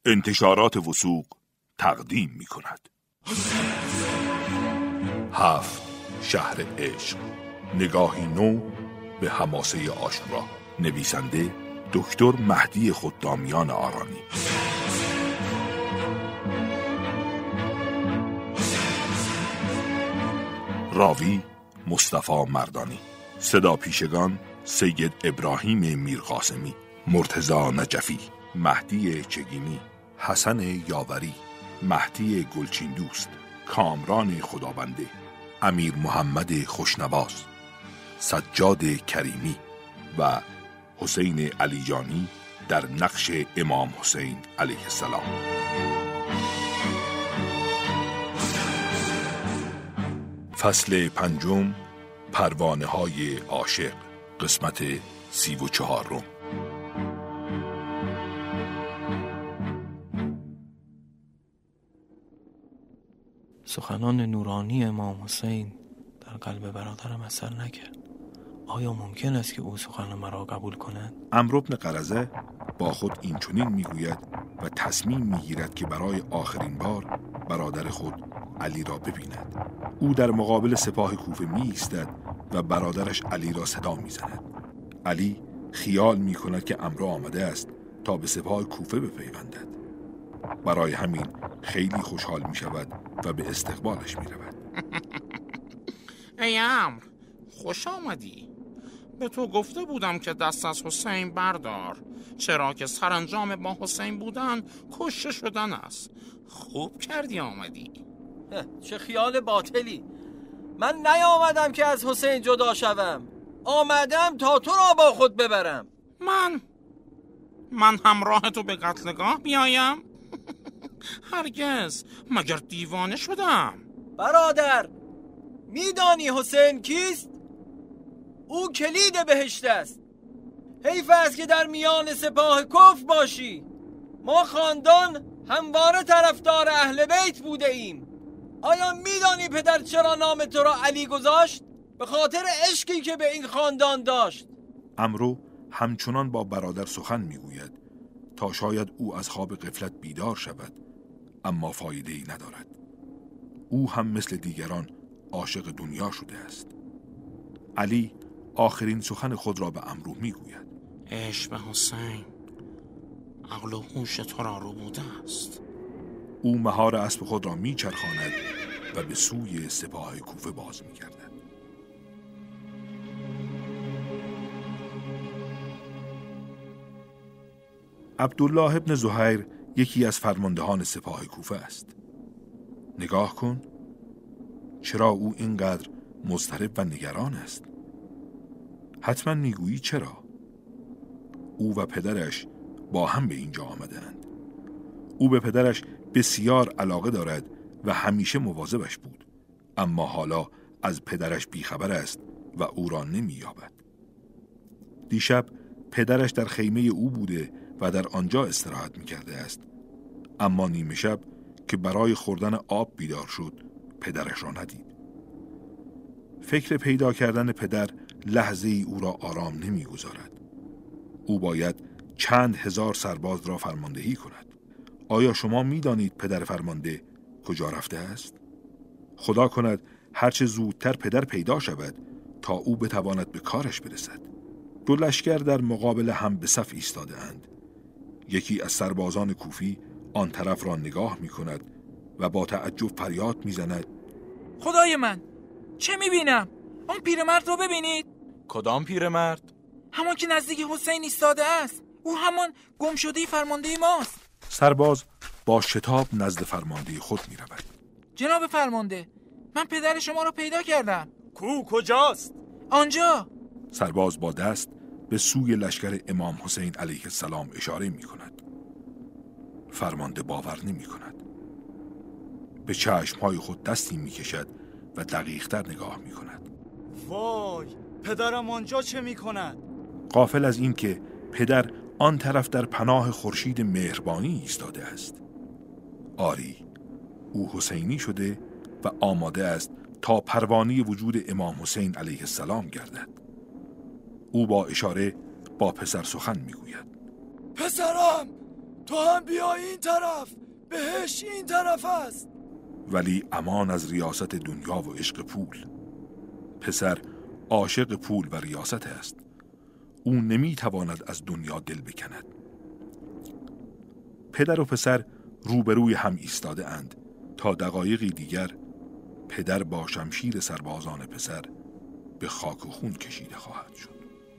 انتشارات وثوق تقدیم می کند. 7. شهر عشق، نگاهی نو به حماسه عاشورا. نویسنده دکتر مهدی خدامیان آرانی. راوی مصطفی مردانی. صدا پیشگان سید ابراهیم میرقاسمی، مرتضی نجفی، مهدی چگینی، حسن یاوری، مهدی گلچین دوست، کامران خدابنده، امیر محمد خوشنواز، سجاد کریمی و حسین علیجانی در نقش امام حسین علیه السلام. فصل 5، پروانه های عاشق، قسمت 34. سخنان نورانی امام حسین در قلب برادرم اثر نکرد. آیا ممکن است که او سخن مرا قبول کند؟ عمرو بن قرظه با خود این چنین میگوید و تصمیم میگیرد که برای آخرین بار برادر خود علی را ببیند. او در مقابل سپاه کوفه می ایستد و برادرش علی را صدا میزند. علی خیال میکند که عمرو آمده است تا به سپاه کوفه بپیوندد. برای همین خیلی خوشحال می شود و به استقبالش می رود. ای عمرو، خوش آمدی. به تو گفته بودم که دست از حسین بردار، چرا که سرانجام با حسین بودن کشته شدن است. خوب کردی آمدی. چه خیال باطلی. من نیامدم که از حسین جدا شوم، آمدم تا تو را با خود ببرم. من همراه تو به قتلگاه بیایم؟ هرگز، مگر دیوانه شدم؟ برادر، میدانی حسین کیست؟ او کلید بهشت است. حیف است که در میان سپاه کفر باشی. ما خاندان همواره طرفدار اهل بیت بوده ایم. آیا میدانی پدر چرا نام تو را علی گذاشت؟ به خاطر عشقی که به این خاندان داشت. عمرو همچنان با برادر سخن میگوید تا شاید او از خواب غفلت بیدار شود، اما فایده‌ای ندارد. او هم مثل دیگران عاشق دنیا شده است. علی آخرین سخن خود را به عمرو میگوید. عشق به حسین عقل و هوش تو را رو بوده است. او مهار اسب خود را میچرخاند و به سوی سپاه کوفه باز میگردد. عبدالله ابن زهیر یکی از فرماندهان سپاه کوفه است. نگاه کن، چرا او اینقدر مضطرب و نگران است؟ حتما میگویی چرا؟ او و پدرش با هم به اینجا آمدند. او به پدرش بسیار علاقه دارد و همیشه مواظبش بود، اما حالا از پدرش بیخبر است و او را نمی‌یابد. دیشب پدرش در خیمه او بوده و در آنجا استراحت می‌کرده است، اما نیمه شب که برای خوردن آب بیدار شد پدرش را ندید. فکر پیدا کردن پدر لحظه ای او را آرام نمی‌گذارد. او باید چند هزار سرباز را فرماندهی کند. آیا شما می‌دانید پدر فرمانده کجا رفته است؟ خدا کند هرچه زودتر پدر پیدا شود تا او بتواند به کارش برسد. 2 لشکر در مقابل هم به صف ایستاده اند. یکی از سربازان کوفی آن طرف را نگاه می‌کند و با تعجب فریاد می‌زند: خدای من، چه می‌بینم؟ آن پیرمرد رو ببینید. کدام پیرمرد؟ همان که نزدیک حسین ایستاده است. او همان گمشده فرمانده ماست. سرباز با شتاب نزد فرمانده خود می‌رود. جناب فرمانده، من پدر شما رو پیدا کردم. کجاست؟ آنجا. سرباز با دست به سوی لشکر امام حسین علیه السلام اشاره می‌کند. فرمانده باور نمی‌کند. به چشم‌های خود دستی می‌کشد و دقیق‌تر نگاه می‌کند. وای، پدرم آنجا چه می‌کند؟ غافل از این که پدر آن طرف در پناه خورشید مهربانی ایستاده است. آری، او حسینی شده و آماده است تا پروانه وجود امام حسین علیه السلام گردد. او با اشاره با پسر سخن میگوید. پسرم، تو هم بیا این طرف، بهشت این طرف است. ولی امان از ریاست دنیا و عشق پول. پسر عاشق پول و ریاست است. او نمیتواند از دنیا دل بکند. پدر و پسر روبروی هم ایستاده اند تا دقایقی دیگر پدر با شمشیر سربازان پسر به خاک و خون کشیده خواهد شد.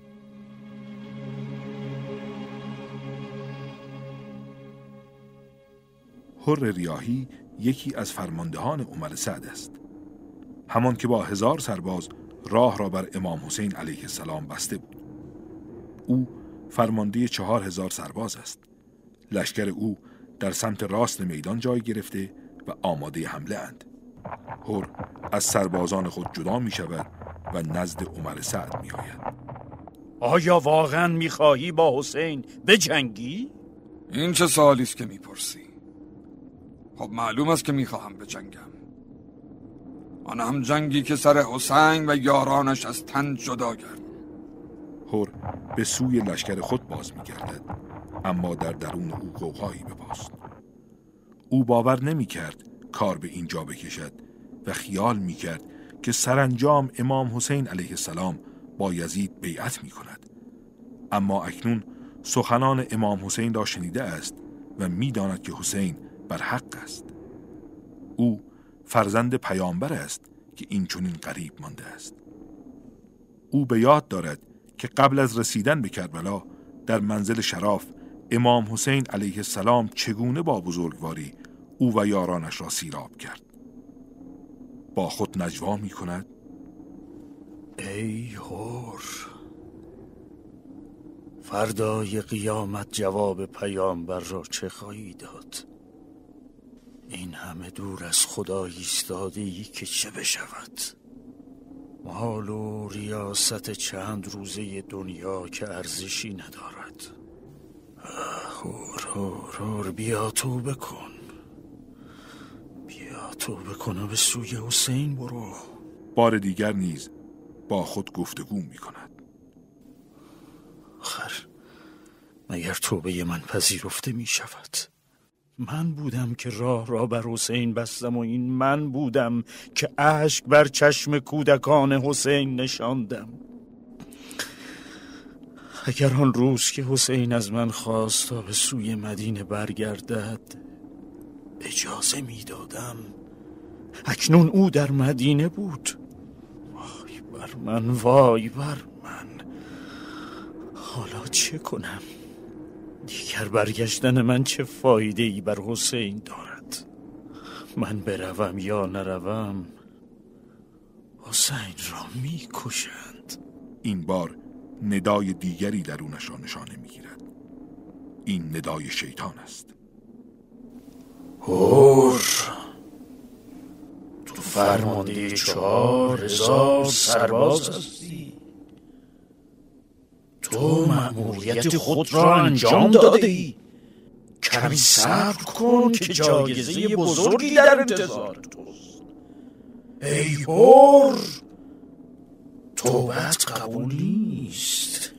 حر ریاحی یکی از فرماندهان عمر سعد است. همان که با 1000 سرباز راه را بر امام حسین علیه السلام بسته بود. او فرمانده 4000 سرباز است. لشکر او در سمت راست میدان جای گرفته و آماده حمله اند. حر از سربازان خود جدا می شود و نزد عمر سعد می آید. آیا واقعا می خواهی با حسین بجنگی؟ این چه سوالی است که می پرسی؟ خب معلوم است که می خواهم بجنگم. آن هم جنگی که سر حسین و یارانش از تن جدا کرد. حر به سوی لشکر خود باز می گردد، اما در درون او غوغایی بپاست. او باور نمی کرد کار به اینجا بکشد و خیال می کرد که سرانجام امام حسین علیه السلام با یزید بیعت می کند. اما اکنون سخنان امام حسین را شنیده است و می داند که حسین بر حق است. او فرزند پیامبر است که این چنین غریب مانده است. او به یاد دارد که قبل از رسیدن به کربلا در منزل شراف امام حسین علیه السلام چگونه با بزرگواری او و یارانش را سیراب کرد. با خود نجوا می کند: ای حر، فردای قیامت جواب پیامبر را چه خواهی داد؟ این همه دور از خدا ایستاده‌ای که چه بشود؟ مال و ریاست چند روزه دنیا که ارزشی ندارد. حر بیا توبه کن، بیا توبه کن و به سوی حسین برو. بار دیگر نیز با خود گفتگو می کند. آخر مگر توبه من پذیرفته می شود؟ من بودم که راه را بر حسین بستم و این من بودم که اشک بر چشم کودکان حسین نشاندم. اگر آن روز که حسین از من خواست تا به سوی مدینه برگردد اجازه می دادم، اکنون او در مدینه بود. وای بر من، وای بر من. حالا چه کنم؟ دیگر برگشتن من چه فایده ای بر حسین دارد؟ من بروم یا نروم حسین را می کشند. این بار ندای دیگری درونش را نشانه می گیرد. این ندای شیطان است. حر، تو فرمانده 4000 سرباز هستی. تو مأموریت خود را انجام داده ای. کمی صبر کن که جایزه بزرگی در انتظار توست. ای حر، توبت قبول نیست.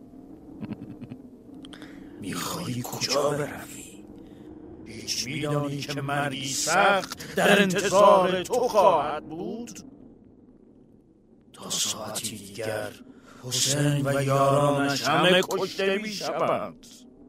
میخوایی کجا بروی؟ هیچ میدانی که مرگی سخت در انتظار تو خواهد بود؟ تا ساعتی دیگر حسین و یارانش همه کشته می شوند.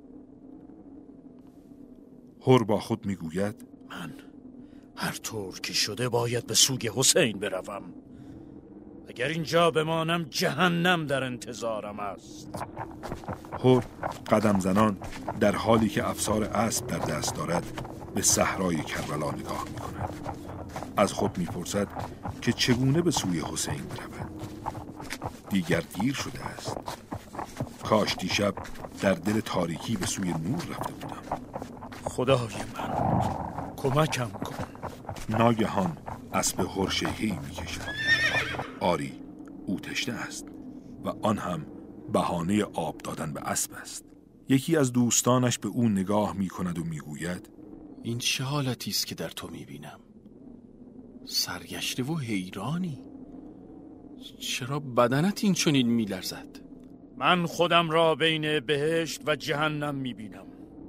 حر با خود می گوید: من هر طور که شده باید به سوی حسین بروم. اگر اینجا بمانم جهنم در انتظارم است. حر قدم زنان در حالی که افسار اسب در دست دارد به صحرای کربلا نگاه می کند. از خود می پرسد که چگونه به سوی حسین برود. دیگر دیر شده است. کاش دیشب در دل تاریکی به سوی نور رفته بودم. خدای من، کمکم کن. ناگهان اسب حر شیهه‌ای می کشد. آری، او تشنه است و آن هم بهانه آب دادن به اسب است. یکی از دوستانش به او نگاه می کند و می گوید: این چه حالتی است که در تو می بینم؟ سرگشته و حیرانی. چرا بدنت این چنین می لرزد؟ من خودم را بین بهشت و جهنم می بینم.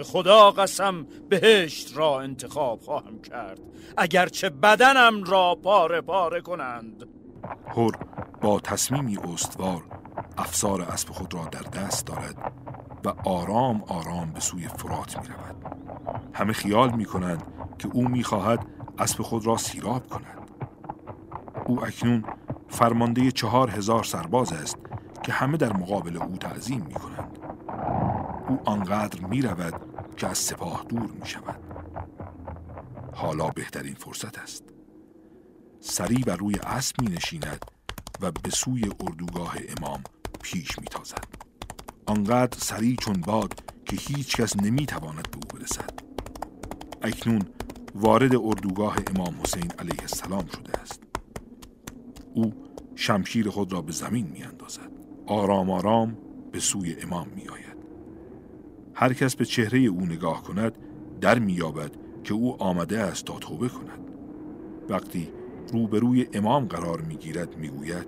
به خدا قسم بهشت را انتخاب خواهم کرد، اگرچه بدنم را پاره پاره کنند. هر با تصمیمی استوار افسار اسب خود را در دست دارد و آرام آرام به سوی فرات می رود. همه خیال می کنند که او می خواهد اسب خود را سیراب کند. او اکنون فرمانده 4000 سرباز است که همه در مقابل او تعظیم می کنند. او آنقدر می رود که از سپاه دور می شود. حالا بهترین فرصت است. سریع بر روی اسب می نشیند و به سوی اردوگاه امام پیش می تازد. آنقدر سریع چون باد که هیچ کس نمی تواند به او برسد. اکنون وارد اردوگاه امام حسین علیه السلام شده است. او شمشیر خود را به زمین می اندازد. آرام آرام به سوی امام می آید. هر کس به چهره او نگاه کند در می یابد که او آمده است تا توبه کند. وقتی روبروی امام قرار می گیرد می گوید: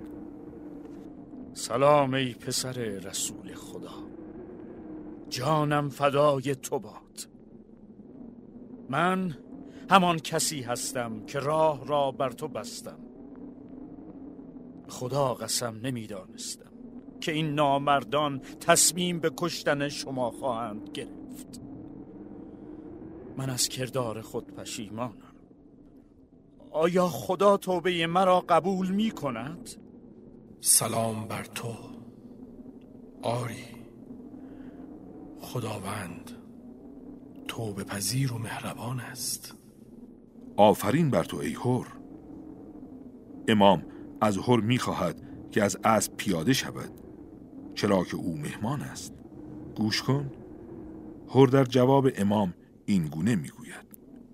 سلام ای پسر رسول خدا، جانم فدای تو باد. من همان کسی هستم که راه را بر تو بستم. خدا قسم نمیدانستم که این نامردان تصمیم به کشتن شما خواهند گرفت. من از کردار خود پشیمانم. آیا خدا توبه مرا قبول می کند؟ سلام بر تو. آری، خداوند توبه پذیر و مهربان است. آفرین بر تو ای هر. امام از هر می خواهد که از اسب پیاده شود، چرا که او مهمان است. گوش کن. هر در جواب امام این گونه می گوید: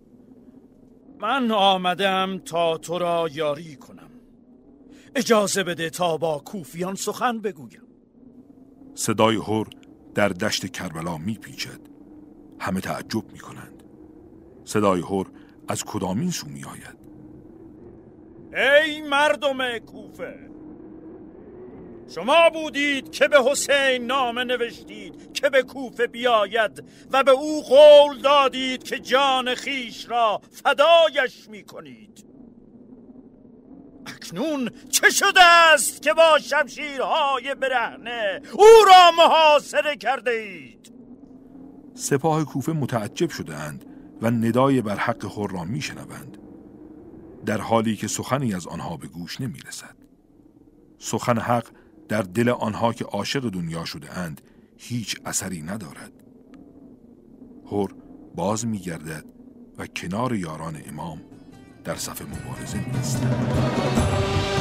من آمدم تا تو را یاری کنم. اجازه بده تا با کوفیان سخن بگویم. صدای هر در دشت کربلا می پیچد. همه تعجب می کنند. صدای هر از کدامین سو می آید؟ ای مردم کوفه، شما بودید که به حسین نامه نوشتید که به کوفه بیاید و به او قول دادید که جان خیش را فدایش می کنید. اکنون چه شده است که با شمشیرهای برهنه او را محاصره کرده اید؟ سپاه کوفه متعجب شده اند و ندای بر حق هر را می شنوند، در حالی که سخنی از آنها به گوش نمی رسد. سخن حق در دل آنها که عاشق دنیا شده اند هیچ اثری ندارد. هر باز می گردد و کنار یاران امام در صف مبارزه می ایستد.